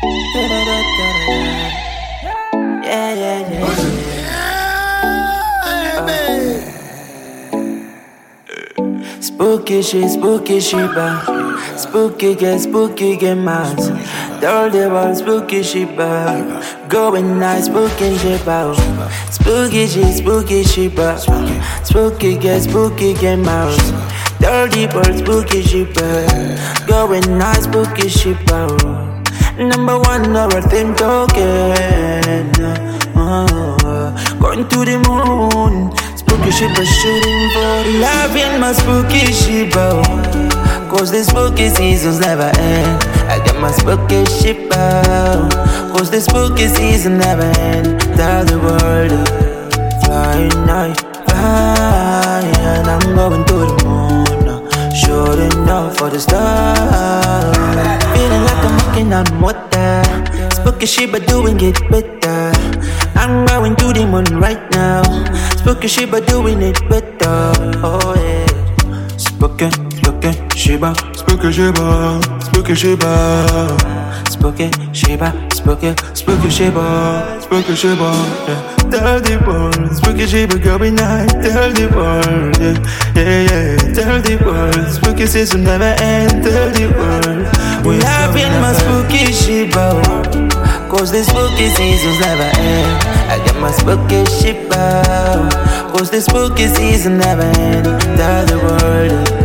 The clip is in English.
Yeah, yeah, yeah. Spooky shit, spooky get mad. All the world, spooky shit, going nice, spooky shit, spooky shit, spooky get mad. Dirty bird, spooky shit, going nice, spooky shit, number one, everything talking. Going to the moon. Spooky shipper shooting for the love in my spooky shipper. Cause the spooky seasons never end. I got my spooky shipper. Cause the spooky season never end. Tell the world, fly night, fly. And I'm going to the moon now. Shooting up for the stars. Feeling like I'm walking on water. Spooky shipper doing it better. I'm going to the moon right now. Spooky Shiba doing it better. Oh yeah. Spooky Shiba, spooky Shiba, spooky Shiba, spooky Shiba, spooky Shiba, spooky Shiba. Yeah. Tell the world, spooky Shiba going night. Tell the world, yeah. Tell the world, spooky season never end. Tell the world, we having my spooky Shiba. Cause the spooky seasons never end. I got my spooky ship out. Cause the spooky season never end. Tell the world.